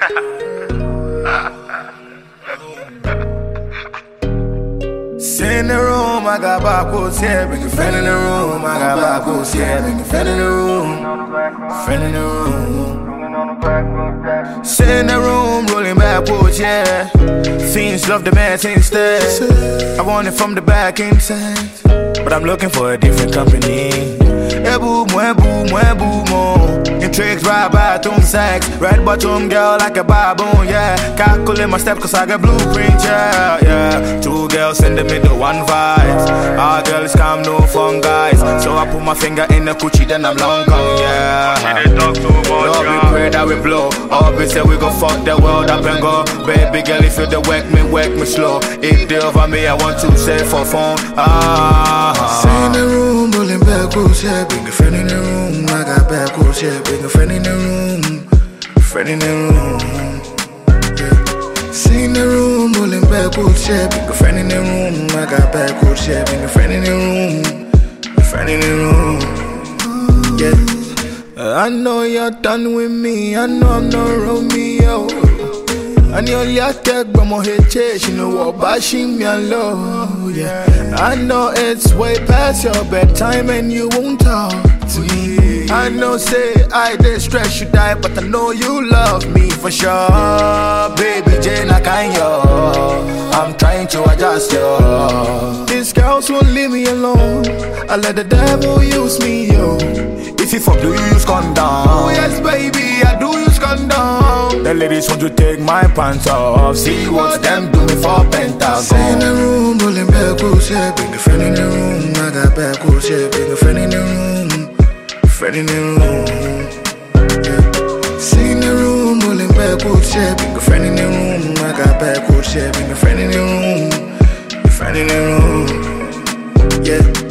Sit in the room, I got barcodes, yeah. Bring a friend in the room, I got barcodes, yeah. Bring a friend in the room, friend in the room. Sit in the room, rolling backwards, yeah. Fiends love the man instead. I want it from the back inside, but I'm looking for a different company. Yeah, boom, boom, boom, boom. Your tricks right by tomb sex. Red bottom girl like a baboon, yeah. Calculate my steps cause I got blueprint, yeah, yeah. Two girls in the middle, one vibes. Our girls calm, no fun guys. So I put my finger in the coochie, then I'm long gone, yeah. Lord, we pray that we blow. All we say we go fuck the world up and go. Baby girl, if you the work me slow. If they over me, I want to say for phone. Stay in the room, rolling backwards, yeah. Bring a friend in the room, I got backwards, yeah. Bring a friend in the room, friend in the room, yeah. Stay in the room, rolling backwards, yeah. Bring a friend in the room, I got backwards, yeah. Bring a friend in the room, friend in the room, yeah. I know you're done with me, I know I'm not Romeo. I know you're dead, but my head chase, you know what, bashing me alone, yeah. I know it's way past your bedtime and you won't talk to me. I know say I did stress you die, but I know you love me for sure. Baby Jane, I can't yo. I'm trying to adjust yo. These girls won't leave me alone. I let the devil use me yo. If you fuck, do you use condom? Oh yes baby, I do use condom. The ladies want to take my pants off. See what them do me for Pentagon. Stay in the room, rolling backwards, yeah. Bring a friend in the room, I got backwards, yeah. Bring a friend in the room, friend in the room, yeah. Stay in the room, rolling backwards, yeah. Bring a friend in the room, I got backwards, yeah. Bring a friend in the room, friend in the room, yeah.